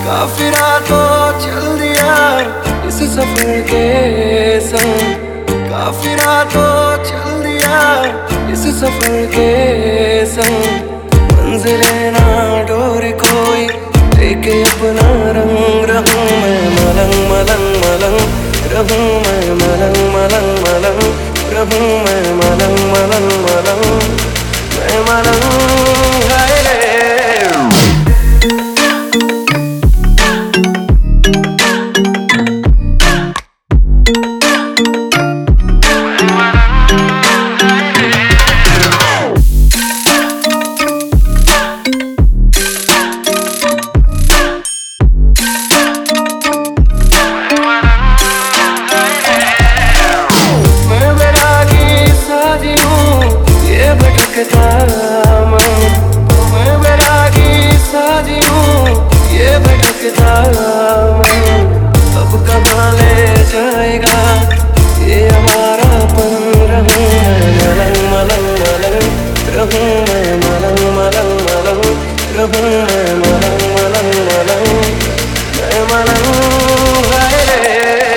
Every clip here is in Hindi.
काफी रातों चल दिया इस सफर के संग, काफी रातों चल दिया इस सफर के संग। मंजिले ना डोर कोई लेके अपना रंग, रहूं मैं मलंग मलंग मलंग, रहूं मैं मलंग मलंग मलंग, रहूं मैं मलंग मलंग मलंग, मैं मलंग है रे। मैं बैरागी साजी हूँ ये भटकता मन, अब कहाँ ले जाएगा ये हमारा पन। रहूं मैं मलंग मलंग मलंग, रहूं मैं मलंग मलंग मलंग, रहूं मैं मलंग मलंग मलंग, मैं मलंग है रे।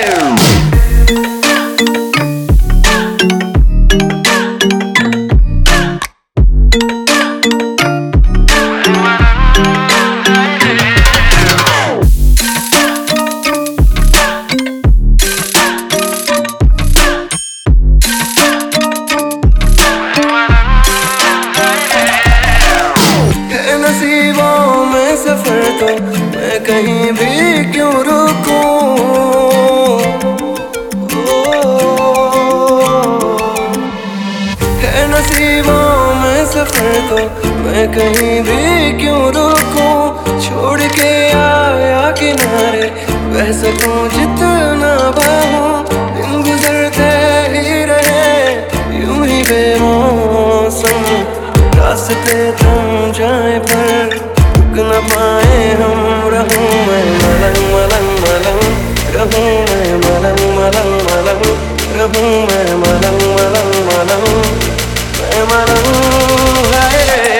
नसीबों में सफर तो मैं कहीं भी क्यों रुकूं, है नसीबों में सफर तो मैं कहीं भी क्यों रुकूं। छोड़ के आया किनारे बह सकूं जितना बहूं, दिन गुजरते ही रहे यूं ही बेमौसम, रास्ते थम जाए पर रुक न पाए हम। रहूं मैं मलंग मलंग मलंग, रहूं मैं मलंग मलंग मलंग, रहूं मैं मलंग मलंग मलंग, मैं मलंग है रे।